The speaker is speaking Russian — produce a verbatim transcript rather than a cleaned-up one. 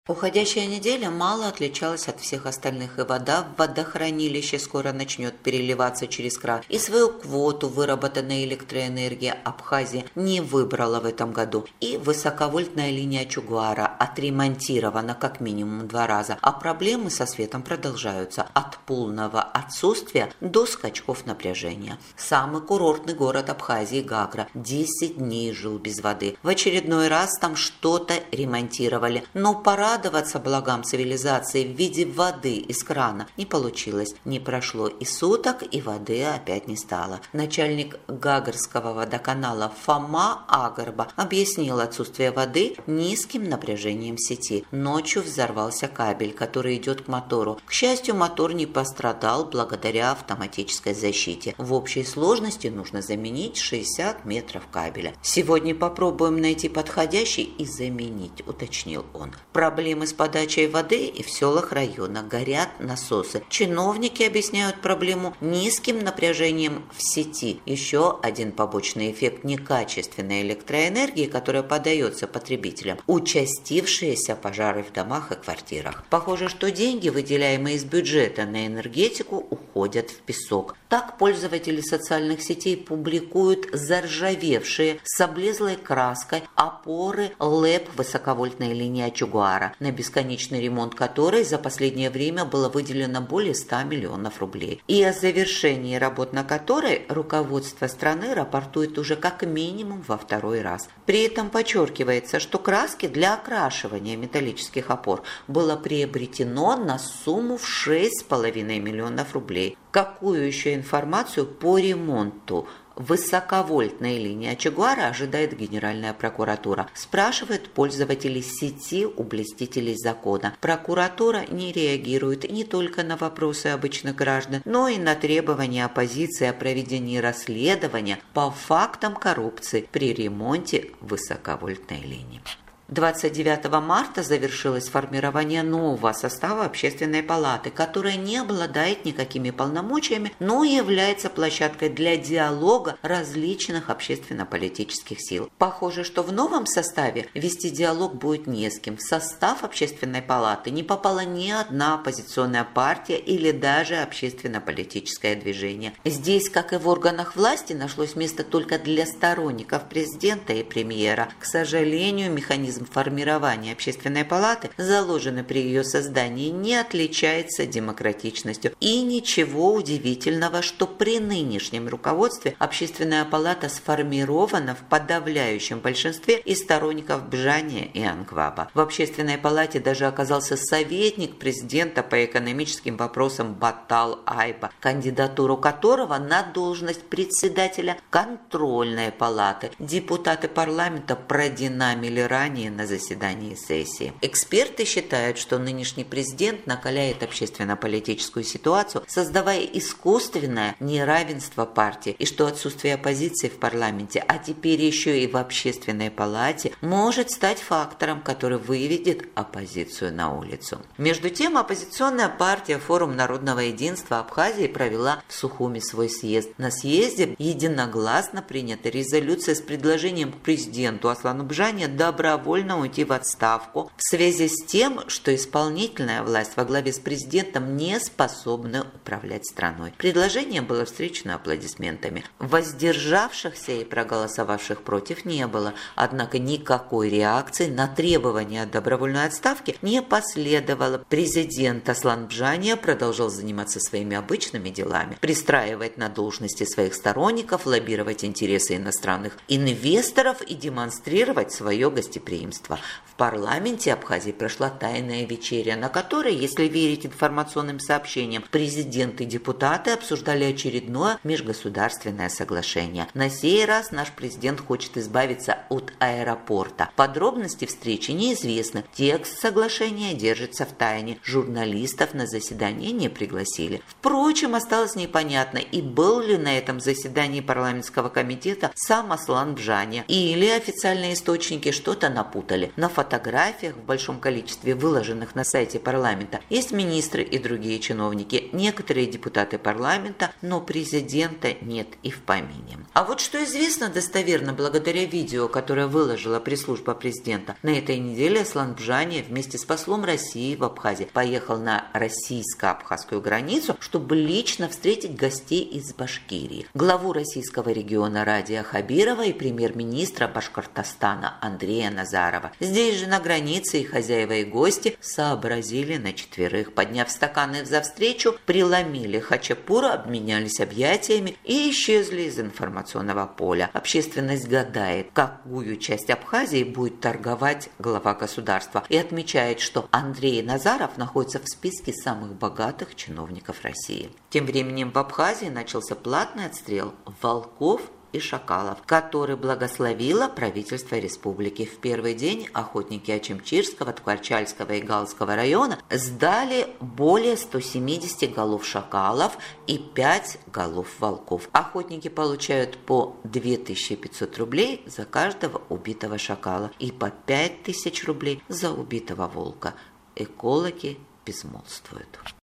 Уходящая неделя мало отличалась от всех остальных, и вода в водохранилище скоро начнет переливаться через кран. И свою квоту выработанной электроэнергии Абхазия не выбрала в этом году. И высоковольтная линия Чугуара отремонтирована как минимум два раза, а проблемы со светом продолжаются от полного отсутствия до скачков напряжения. Самый курортный город Абхазии Гагра десять дней жил без воды. В очередной раз там что-то ремонтировали, но пора Радоваться благам цивилизации в виде воды из крана не получилось. Не прошло и суток, и воды опять не стало. Начальник Гагарского водоканала Фома Агарба объяснил отсутствие воды низким напряжением сети. Ночью взорвался кабель, который идет к мотору. К счастью, мотор не пострадал благодаря автоматической защите. В общей сложности нужно заменить шестьдесят метров кабеля. Сегодня попробуем найти подходящий и заменить, уточнил он. Проблема Проблемы с подачей воды и в селах района. Горят насосы. Чиновники объясняют проблему низким напряжением в сети. Еще один побочный эффект некачественной электроэнергии, которая подается потребителям. Участившиеся пожары в домах и квартирах. Похоже, что деньги, выделяемые из бюджета на энергетику, уходят в песок. Так пользователи социальных сетей публикуют заржавевшие с облезлой краской опоры ЛЭП высоковольтной линии Чугуара, на бесконечный ремонт которой за последнее время было выделено более ста миллионов рублей. И о завершении работ на которой руководство страны рапортует уже как минимум во второй раз. При этом подчеркивается, что краски для окрашивания металлических опор было приобретено на сумму в шесть с половиной миллионов рублей. Какую еще информацию по ремонту высоковольтной линии Чугуара ожидает Генеральная прокуратура? Спрашивают пользователи сети у блюстителей закона. Прокуратура не реагирует не только на вопросы обычных граждан, но и на требования оппозиции о проведении расследования по фактам коррупции при ремонте высоковольтной линии. двадцать девятого марта завершилось формирование нового состава Общественной палаты, которая не обладает никакими полномочиями, но является площадкой для диалога различных общественно-политических сил. Похоже, что в новом составе вести диалог будет не с кем. В состав Общественной палаты не попала ни одна оппозиционная партия или даже общественно-политическое движение. Здесь, как и в органах власти, нашлось место только для сторонников президента и премьера. К сожалению, механизм формирования Общественной палаты, заложенный при ее создании, не отличается демократичностью. И ничего удивительного, что при нынешнем руководстве Общественная палата сформирована в подавляющем большинстве из сторонников Бжания и Ангваба. В Общественной палате даже оказался советник президента по экономическим вопросам Батал Айба, кандидатуру которого на должность председателя контрольной палаты депутаты парламента продинамили ранее на заседании сессии. Эксперты считают, что нынешний президент накаляет общественно-политическую ситуацию, создавая искусственное неравенство партий, и что отсутствие оппозиции в парламенте, а теперь еще и в Общественной палате, может стать фактором, который выведет оппозицию на улицу. Между тем, оппозиционная партия Форум народного единства Абхазии провела в Сухуми свой съезд. На съезде единогласно принята резолюция с предложением к президенту Аслану Бжане добровольно уйти в отставку в связи с тем, что исполнительная власть во главе с президентом не способна управлять страной. Предложение было встречено аплодисментами. Воздержавшихся и проголосовавших против не было, однако никакой реакции на требования добровольной отставки не последовало. Президент Аслан Бжания продолжал заниматься своими обычными делами, пристраивать на должности своих сторонников, лоббировать интересы иностранных инвесторов и демонстрировать свое гостеприимство. В парламенте Абхазии прошла тайная вечеря, на которой, если верить информационным сообщениям, президент и депутаты обсуждали очередное межгосударственное соглашение. На сей раз наш президент хочет избавиться от аэропорта. Подробности встречи неизвестны. Текст соглашения держится в тайне. Журналистов на заседание не пригласили. Впрочем, осталось непонятно, и был ли на этом заседании парламентского комитета сам Аслан Бжания, или официальные источники что-то напомнили напутали. На фотографиях в большом количестве, выложенных на сайте парламента, есть министры и другие чиновники, некоторые депутаты парламента, но президента нет и в помине. А вот что известно достоверно благодаря видео, которое выложила пресс-служба президента. На этой неделе Аслан Бжани вместе с послом России в Абхазии поехал на российско-абхазскую границу, чтобы лично встретить гостей из Башкирии, главу российского региона Радия Хабирова и премьер-министра Башкортостана Андрея Назарова. Здесь же на границе и хозяева, и гости сообразили на четверых. Подняв стаканы за встречу, преломили хачапуру, обменялись объятиями и исчезли из информационного поля. Общественность гадает, какую часть Абхазии будет торговать глава государства, и отмечает, что Андрей Назаров находится в списке самых богатых чиновников России. Тем временем в Абхазии начался платный отстрел волков и шакалов, который благословило правительство республики. В первый день охотники Ачимчирского, Ткачальского и Галского района сдали более ста семидесяти голов шакалов и пять голов волков. Охотники получают по две тысячи пятьсот рублей за каждого убитого шакала и по пять тысяч рублей за убитого волка. Экологи безмолвствуют.